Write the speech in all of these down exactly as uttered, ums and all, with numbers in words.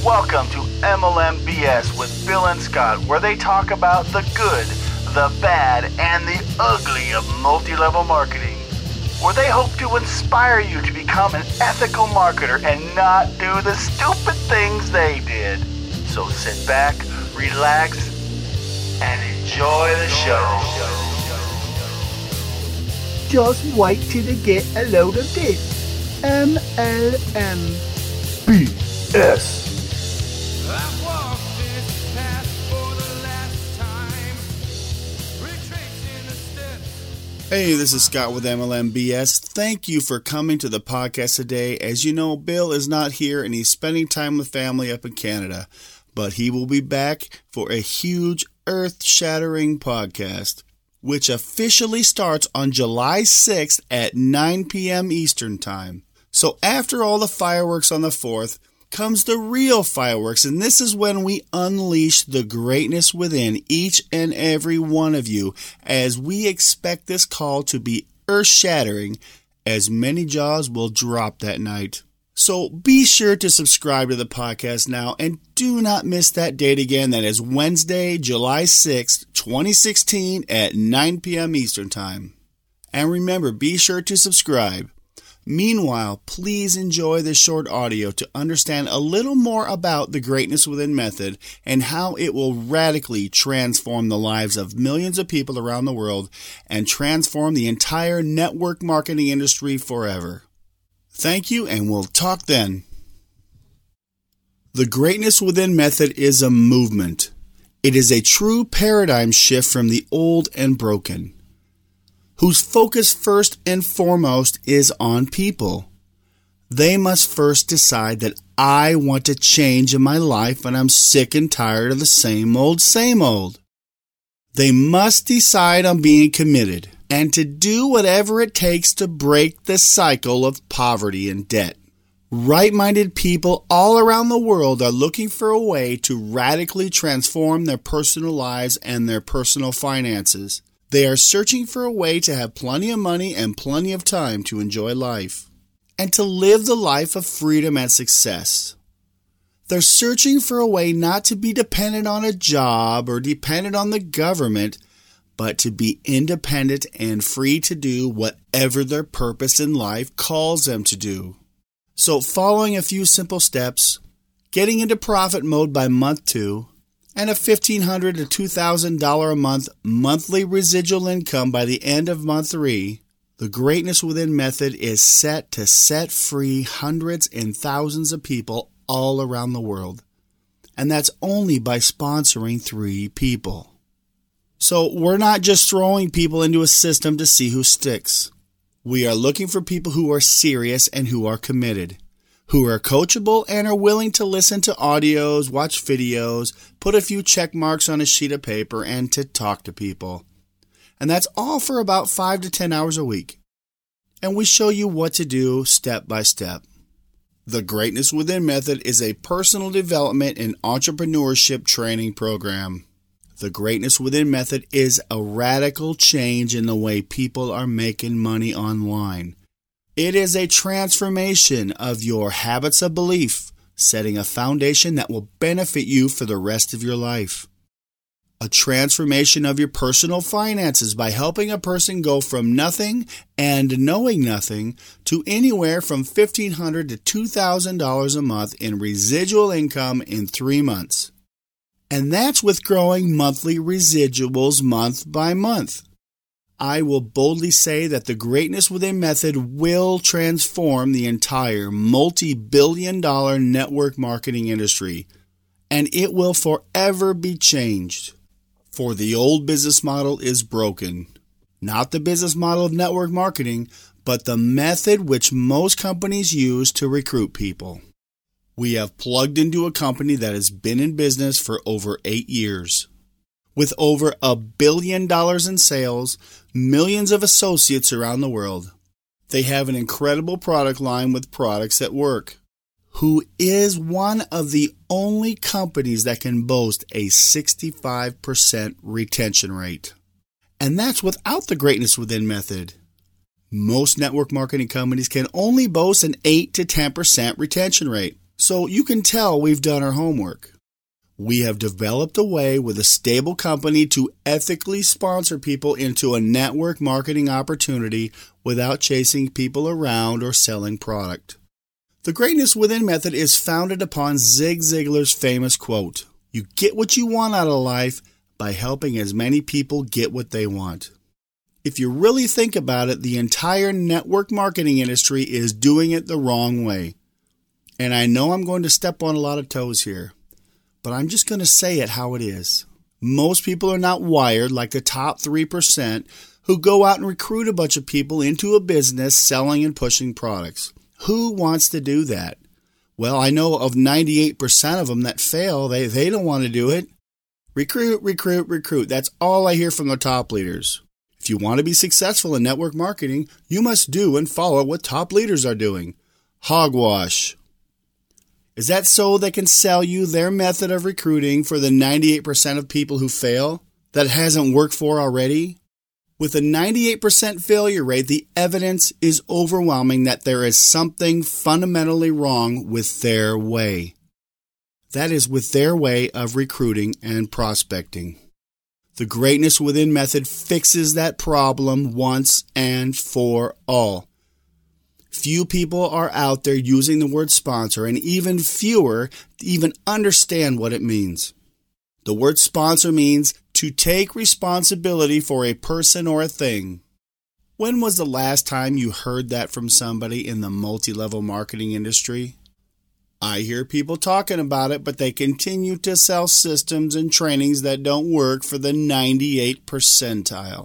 Welcome to M L M B S with Bill and Scott, where they talk about the good, the bad, and the ugly of multi-level marketing. Where they hope to inspire you to become an ethical marketer and not do the stupid things they did. So sit back, relax, and enjoy the show. Just wait till you get a load of this. M L M B S. Hey, this is Scott with M L M B S. Thank you for coming to the podcast today. As you know, Bill is not here and he's spending time with family up in Canada, but he will be back for a huge earth-shattering podcast, which officially starts on July sixth at nine p.m. Eastern Time. So after all the fireworks on the fourth, comes the real fireworks, and this is when we unleash the greatness within each and every one of you, as we expect this call to be earth-shattering, as many jaws will drop that night. So be sure to subscribe to the podcast now, and do not miss that date again. That is Wednesday, July sixth, twenty sixteen at nine p.m. Eastern Time. And remember, be sure to subscribe. Meanwhile, please enjoy this short audio to understand a little more about the Greatness Within method and how it will radically transform the lives of millions of people around the world and transform the entire network marketing industry forever. Thank you, and we'll talk then. The Greatness Within method is a movement. It is a true paradigm shift from the old and broken, whose focus first and foremost is on people. They must first decide that I want to change in my life and I'm sick and tired of the same old, same old. They must decide on being committed and to do whatever it takes to break the cycle of poverty and debt. Right-minded people all around the world are looking for a way to radically transform their personal lives and their personal finances. They are searching for a way to have plenty of money and plenty of time to enjoy life and to live the life of freedom and success. They're searching for a way not to be dependent on a job or dependent on the government, but to be independent and free to do whatever their purpose in life calls them to do. So following a few simple steps, getting into profit mode by month two, and a fifteen hundred dollars to two thousand dollars a month monthly residual income by the end of month three, the Greatness Within method is set to set free hundreds and thousands of people all around the world. And that's only by sponsoring three people. So we're not just throwing people into a system to see who sticks. We are looking for people who are serious and who are committed, who are coachable and are willing to listen to audios, watch videos, put a few check marks on a sheet of paper, and to talk to people. And that's all for about five to ten hours a week. And we show you what to do step by step. The Greatness Within method is a personal development and entrepreneurship training program. The Greatness Within method is a radical change in the way people are making money online. It is a transformation of your habits of belief, setting a foundation that will benefit you for the rest of your life. A transformation of your personal finances by helping a person go from nothing and knowing nothing to anywhere from fifteen hundred dollars to two thousand dollars a month in residual income in three months. And that's with growing monthly residuals month by month. I will boldly say that the Greatness Within method will transform the entire multi-billion dollar network marketing industry, and it will forever be changed. For the old business model is broken. Not the business model of network marketing, but the method which most companies use to recruit people. We have plugged into a company that has been in business for over eight years. With over a billion dollars in sales, millions of associates around the world. They have an incredible product line with products that work. Who is one of the only companies that can boast a sixty-five percent retention rate. And that's without the Greatness Within method. Most network marketing companies can only boast an eight to ten percent retention rate. So you can tell we've done our homework. We have developed a way with a stable company to ethically sponsor people into a network marketing opportunity without chasing people around or selling product. The Greatness Within method is founded upon Zig Ziglar's famous quote, "You get what you want out of life by helping as many people get what they want." If you really think about it, the entire network marketing industry is doing it the wrong way. And I know I'm going to step on a lot of toes here, but I'm just going to say it how it is. Most people are not wired like the top three percent who go out and recruit a bunch of people into a business selling and pushing products. Who wants to do that? Well, I know of ninety-eight percent of them that fail. They, they don't want to do it. Recruit, recruit, recruit. That's all I hear from the top leaders. If you want to be successful in network marketing, you must do and follow what top leaders are doing. Hogwash. Is that so they can sell you their method of recruiting for the ninety-eight percent of people who fail that it hasn't worked for already? With a ninety-eight percent failure rate, the evidence is overwhelming that there is something fundamentally wrong with their way. That is with their way of recruiting and prospecting. The Greatness Within method fixes that problem once and for all. Few people are out there using the word sponsor, and even fewer even understand what it means. The word sponsor means to take responsibility for a person or a thing. When was the last time you heard that from somebody in the multi-level marketing industry? I hear people talking about it, but they continue to sell systems and trainings that don't work for the ninety-eight percentile.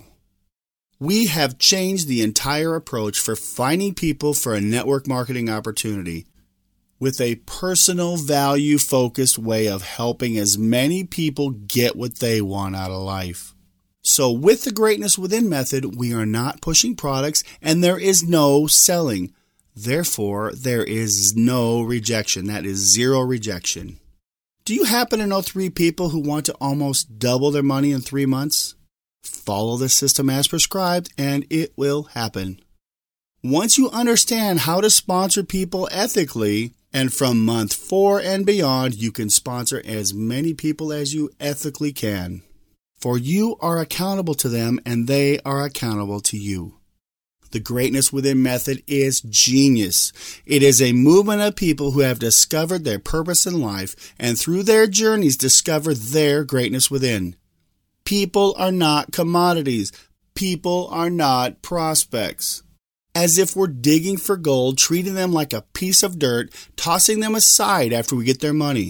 We have changed the entire approach for finding people for a network marketing opportunity with a personal value-focused way of helping as many people get what they want out of life. So with the Greatness Within method, we are not pushing products and there is no selling. Therefore, there is no rejection. That is zero rejection. Do you happen to know three people who want to almost double their money in three months? Follow the system as prescribed and it will happen. Once you understand how to sponsor people ethically, and from month four and beyond, you can sponsor as many people as you ethically can. For you are accountable to them and they are accountable to you. The Greatness Within method is genius. It is a movement of people who have discovered their purpose in life and through their journeys discover their greatness within. People are not commodities. People are not prospects. As if we're digging for gold, treating them like a piece of dirt, tossing them aside after we get their money.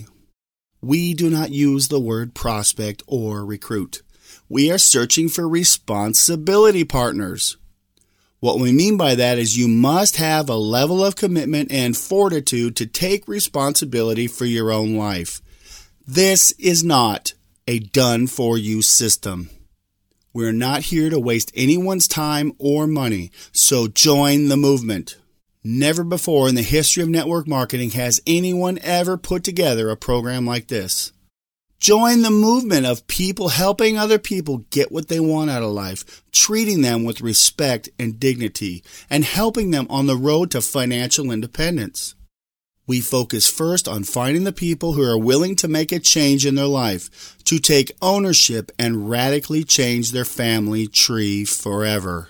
We do not use the word prospect or recruit. We are searching for responsibility partners. What we mean by that is you must have a level of commitment and fortitude to take responsibility for your own life. This is not a done-for-you system. We're not here to waste anyone's time or money, so join the movement. Never before in the history of network marketing has anyone ever put together a program like this. Join the movement of people helping other people get what they want out of life, treating them with respect and dignity, and helping them on the road to financial independence. We focus first on finding the people who are willing to make a change in their life, to take ownership and radically change their family tree forever.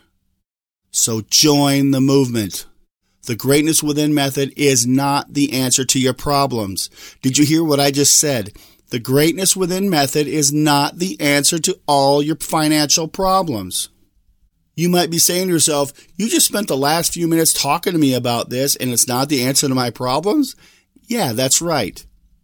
So join the movement. The Greatness Within method is not the answer to your problems. Did you hear what I just said? The Greatness Within method is not the answer to all your financial problems. You might be saying to yourself, you just spent the last few minutes talking to me about this and it's not the answer to my problems? Yeah, that's right.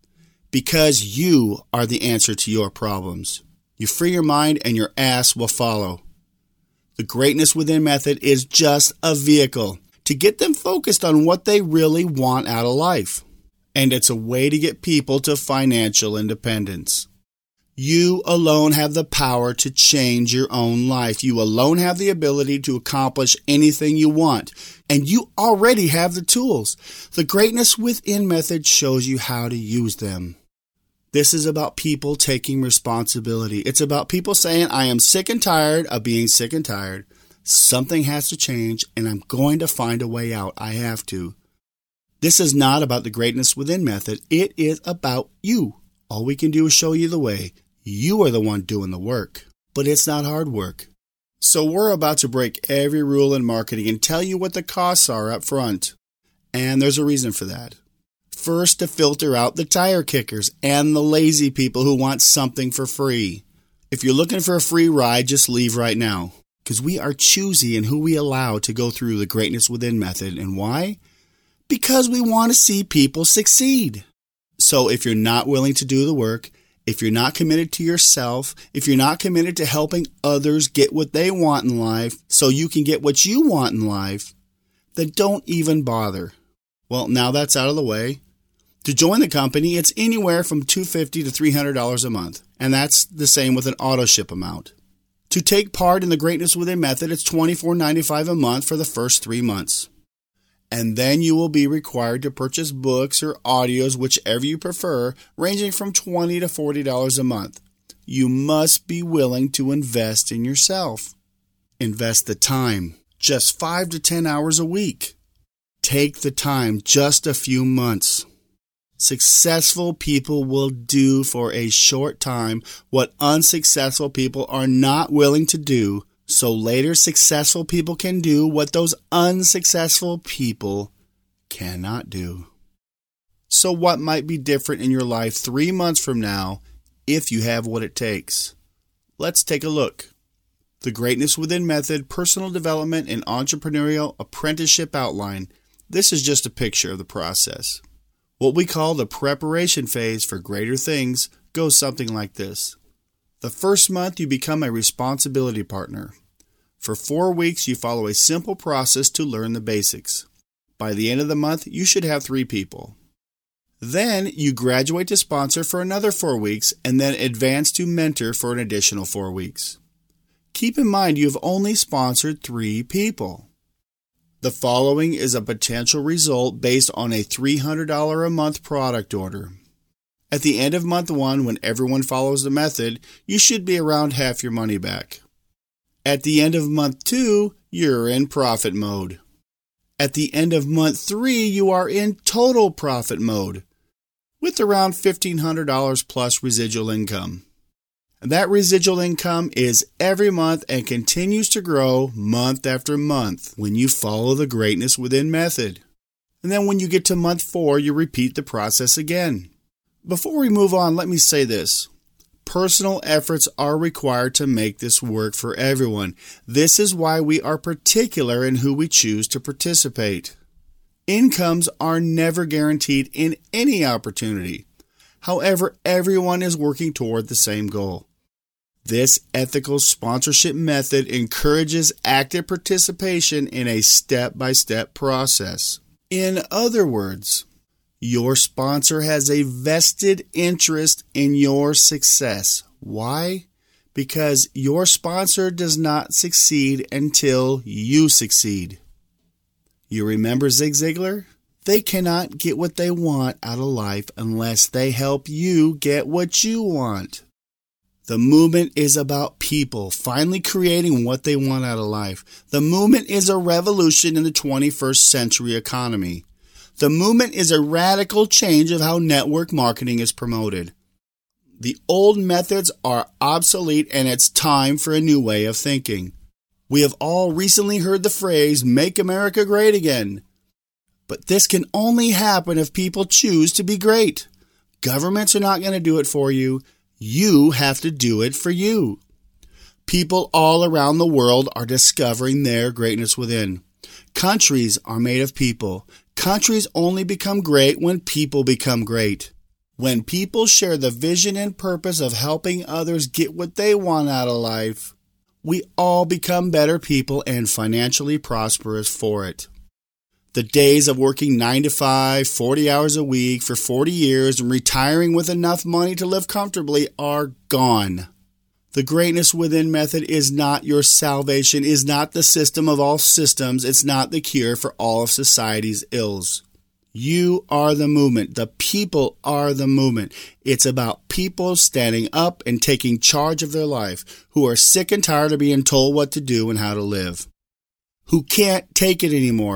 Because you are the answer to your problems. You free your mind and your ass will follow. The Greatness Within method is just a vehicle to get them focused on what they really want out of life. And it's a way to get people to financial independence. You alone have the power to change your own life. You alone have the ability to accomplish anything you want. And you already have the tools. The Greatness Within method shows you how to use them. This is about people taking responsibility. It's about people saying, I am sick and tired of being sick and tired. Something has to change, and I'm going to find a way out. I have to. This is not about the Greatness Within method. It is about you. All we can do is show you the way. You are the one doing the work. But it's not hard work. So we're about to break every rule in marketing and tell you what the costs are up front. And there's a reason for that. First, to filter out the tire kickers and the lazy people who want something for free. If you're looking for a free ride, just leave right now. Because we are choosy in who we allow to go through the Greatness Within method. And why? Because we want to see people succeed. So if you're not willing to do the work, if you're not committed to yourself, if you're not committed to helping others get what they want in life so you can get what you want in life, then don't even bother. Well, now that's out of the way. To join the company, it's anywhere from two hundred fifty dollars to three hundred dollars a month, and that's the same with an auto ship amount. To take part in the Greatness Within method, it's twenty-four ninety-five a month for the first three months. And then you will be required to purchase books or audios, whichever you prefer, ranging from twenty dollars to forty dollars a month. You must be willing to invest in yourself. Invest the time, just five to ten hours a week. Take the time, just a few months. Successful people will do for a short time what unsuccessful people are not willing to do, so later successful people can do what those unsuccessful people cannot do. So what might be different in your life three months from now if you have what it takes? Let's take a look. The Greatness Within method, personal development, and entrepreneurial apprenticeship outline. This is just a picture of the process. What we call the preparation phase for greater things goes something like this. The first month, you become a responsibility partner. For four weeks, you follow a simple process to learn the basics. By the end of the month, you should have three people. Then, you graduate to sponsor for another four weeks and then advance to mentor for an additional four weeks. Keep in mind you have only sponsored three people. The following is a potential result based on a three hundred dollars a month product order. At the end of month one, when everyone follows the method, you should be around half your money back. At the end of month two, you're in profit mode. At the end of month three, you are in total profit mode, with around fifteen hundred dollars plus residual income. And that residual income is every month and continues to grow month after month when you follow the Greatness Within method. And then when you get to month four, you repeat the process again. Before we move on, let me say this. Personal efforts are required to make this work for everyone. This is why we are particular in who we choose to participate. Incomes are never guaranteed in any opportunity. However, everyone is working toward the same goal. This ethical sponsorship method encourages active participation in a step-by-step process. In other words, your sponsor has a vested interest in your success. Why? Because your sponsor does not succeed until you succeed. You remember Zig Ziglar? They cannot get what they want out of life unless they help you get what you want. The movement is about people finally creating what they want out of life. The movement is a revolution in the twenty-first century economy. The movement is a radical change of how network marketing is promoted. The old methods are obsolete and it's time for a new way of thinking. We have all recently heard the phrase, "Make America Great Again." But this can only happen if people choose to be great. Governments are not going to do it for you. You have to do it for you. People all around the world are discovering their greatness within. Countries are made of people. Countries only become great when people become great. When people share the vision and purpose of helping others get what they want out of life, we all become better people and financially prosperous for it. The days of working nine to five, forty hours a week for forty years and retiring with enough money to live comfortably are gone. The Greatness Within method is not your salvation, is not the system of all systems, it's not the cure for all of society's ills. You are the movement. The people are the movement. It's about people standing up and taking charge of their life, who are sick and tired of being told what to do and how to live, who can't take it anymore,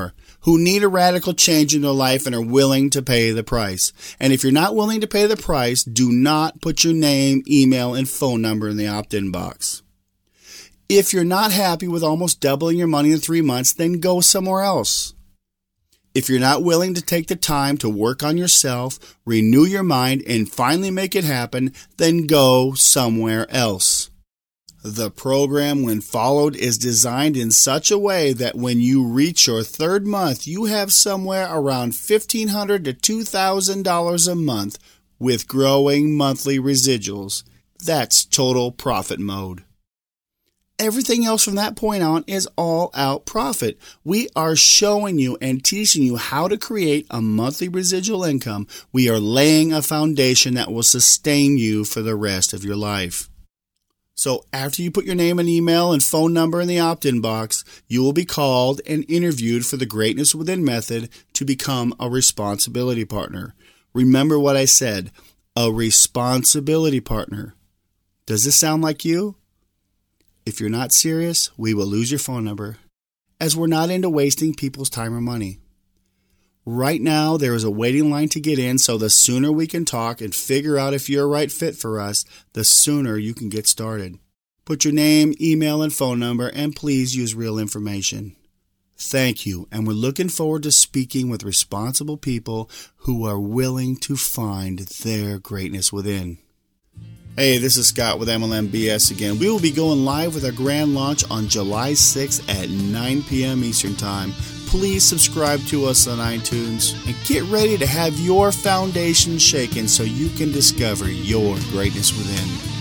who need a radical change in their life and are willing to pay the price. And if you're not willing to pay the price, do not put your name, email, and phone number in the opt-in box. If you're not happy with almost doubling your money in three months, then go somewhere else. If you're not willing to take the time to work on yourself, renew your mind, and finally make it happen, then go somewhere else. The program, when followed, is designed in such a way that when you reach your third month, you have somewhere around fifteen hundred dollars to two thousand dollars a month with growing monthly residuals. That's total profit mode. Everything else from that point on is all out profit. We are showing you and teaching you how to create a monthly residual income. We are laying a foundation that will sustain you for the rest of your life. So after you put your name and email and phone number in the opt-in box, you will be called and interviewed for the Greatness Within method to become a responsibility partner. Remember what I said, a responsibility partner. Does this sound like you? If you're not serious, we will lose your phone number, as we're not into wasting people's time or money. Right now, there is a waiting line to get in, so the sooner we can talk and figure out if you're a right fit for us, the sooner you can get started. Put your name, email, and phone number, and please use real information. Thank you, and we're looking forward to speaking with responsible people who are willing to find their greatness within. Hey, this is Scott with M L M B S again. We will be going live with our grand launch on July sixth at nine p.m. Eastern Time. Please subscribe to us on iTunes and get ready to have your foundation shaken so you can discover your greatness within.